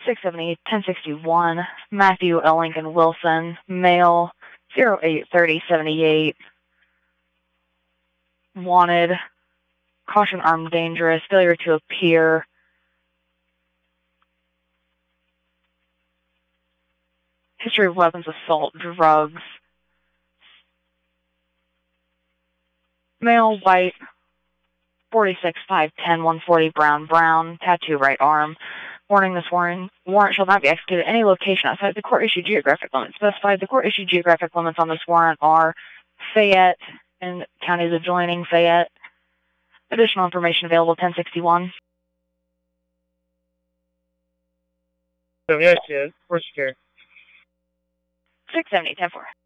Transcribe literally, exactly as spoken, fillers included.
six seventy, ten sixty-one, Matthew L. Lincoln Wilson, male, zero eight thirty seventy-eight, wanted, caution armed dangerous, failure to appear, history of weapons assault, drugs, male, white, forty-six, five ten, one forty, brown, brown, tattoo right arm. Warning, this warrant, warrant shall not be executed at any location outside the court-issued geographic limits specified. The court-issued geographic limits on this warrant are Fayette and counties adjoining Fayette. Additional information available, ten sixty-one. So, yes, yes, for sure. six seventy, ten four.